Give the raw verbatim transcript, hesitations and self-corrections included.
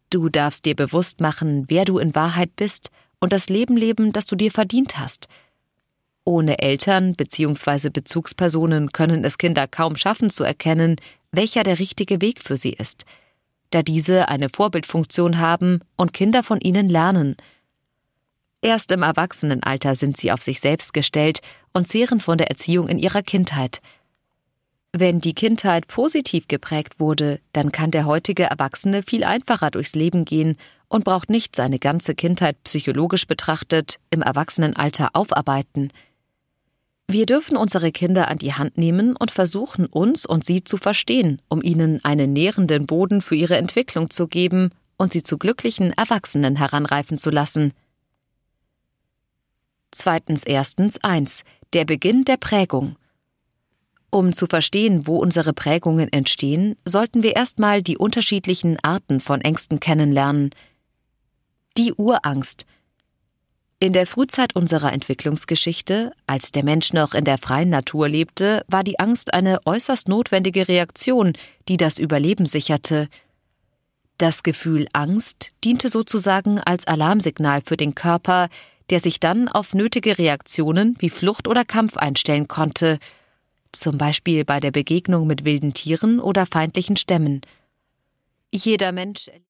Du darfst dir bewusst machen, wer du in Wahrheit bist und das Leben leben, das du dir verdient hast. Ohne Eltern bzw. Bezugspersonen können es Kinder kaum schaffen zu erkennen, welcher der richtige Weg für sie ist, da diese eine Vorbildfunktion haben und Kinder von ihnen lernen. Erst im Erwachsenenalter sind sie auf sich selbst gestellt und zehren von der Erziehung in ihrer Kindheit. Wenn die Kindheit positiv geprägt wurde, dann kann der heutige Erwachsene viel einfacher durchs Leben gehen und braucht nicht seine ganze Kindheit psychologisch betrachtet im Erwachsenenalter aufarbeiten. Wir dürfen unsere Kinder an die Hand nehmen und versuchen, uns und sie zu verstehen, um ihnen einen nährenden Boden für ihre Entwicklung zu geben und sie zu glücklichen Erwachsenen heranreifen zu lassen. Zweitens erstens eins. Der Beginn der Prägung. Um zu verstehen, wo unsere Prägungen entstehen, sollten wir erstmal die unterschiedlichen Arten von Ängsten kennenlernen. Die Urangst. In der Frühzeit unserer Entwicklungsgeschichte, als der Mensch noch in der freien Natur lebte, war die Angst eine äußerst notwendige Reaktion, die das Überleben sicherte. Das Gefühl Angst diente sozusagen als Alarmsignal für den Körper, der sich dann auf nötige Reaktionen wie Flucht oder Kampf einstellen konnte, zum Beispiel bei der Begegnung mit wilden Tieren oder feindlichen Stämmen. Jeder Mensch